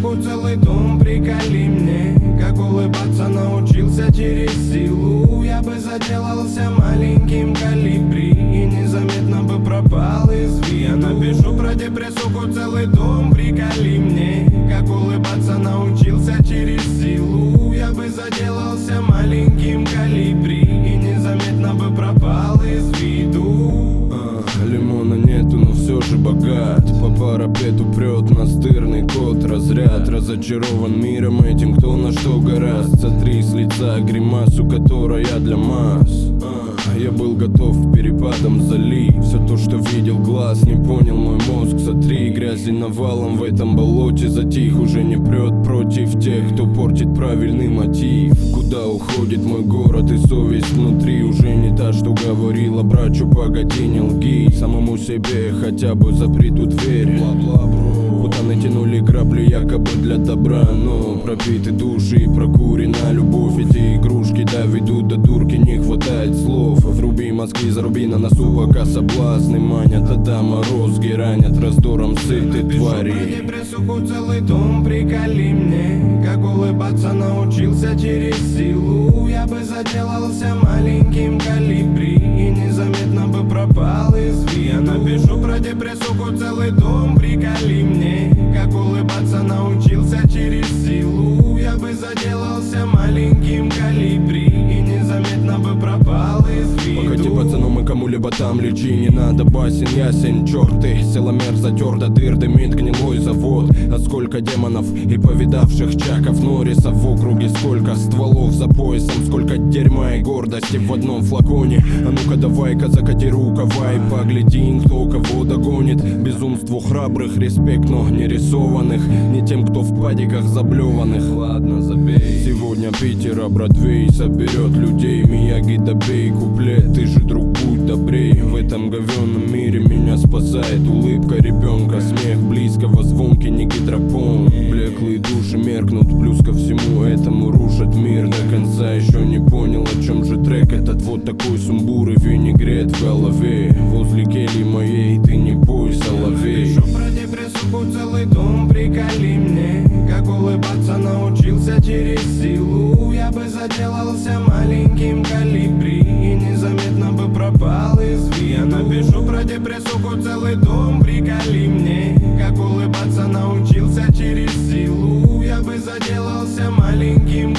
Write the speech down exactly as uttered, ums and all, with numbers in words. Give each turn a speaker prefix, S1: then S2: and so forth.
S1: суку целый дом, приколи мне. Как улыбаться научился через силу. Я бы заделался маленьким колибри и незаметно бы пропал из виду. Я напишу про депрессуху целый дом, приколи мне. Как улыбаться научился через силу. Я бы заделался маленьким колибри и незаметно бы пропал из виду.
S2: а, Лимона нету, но все же богат. По парапету прет настырный кот. Разряд разочарован миром этим, кто на что гораст. Сотри с лица гримасу, которая для масс. а, Я был готов перепадом залить. Все то, что видел глаз, не понял мой мозг. Сотри грязи навалом в этом болоте. Затих, уже не прет против тех, кто портит правильный мотив. Куда уходит мой город и совесть внутри? Уже не та, что говорила, брачу, погоди, не лги. Самому себе хотя бы запри ту дверь. Путаны тянули грабли якобы для добра, но пропиты души и прокурена любовь. Эти игрушки доведут до дурки, не хватает слов. Вруби мозги, заруби на носу, пока соблазны манят. А да, морозги ранят раздором сытой твари.
S1: Напишу про депрессуху целый дом, приколи мне. Как улыбаться научился через силу. Я бы заделался маленьким колибри и незаметно бы пропал из виду. Я напишу про депрессуху целый дом, приколи мне. Как улыбаться научился через силу. Я бы заделался маленьким колибри и незаметно бы пропал из виду.
S2: Покати, пацаном, и кому-либо там лечи. Не надо басен, ясен, черты. Силомер затер до дыр, дымит гнилой завод. А сколько демонов и повидавших чаков Норриса в округе. Сколько стволов за поясом, сколько дерьма и гордости в одном флаконе. А ну-ка давай-ка закати рукава и погляди, кто кого догонит. Безумству храбрых респект, но не рисованных. Не тем, кто в падиках заблеванных. Ладно, забей. Сегодня Питера Бродвей соберет людей. Мияги, добей куплет, ты же, друг, будь добрей. В этом говенном мире меня спасает улыбка ребенка. Смех близкого, звонкий, не гидропон. Блеклые души меркнут, плюс ко всему этому рушат мир. До конца еще не понял, о чем же трек этот. Вот такой сумбур и винегрет в голове. Возле кельи моей ты не бой, соловей.
S1: Напишу про депрессуху целый дом, приколи мне. Как улыбаться научился через силу. Я бы заделался маленьким колибри и незаметно бы пропал из виду. Я напишу про депрессуху целый дом, приколи мне. Как улыбаться научился через силу. Я бы заделался маленьким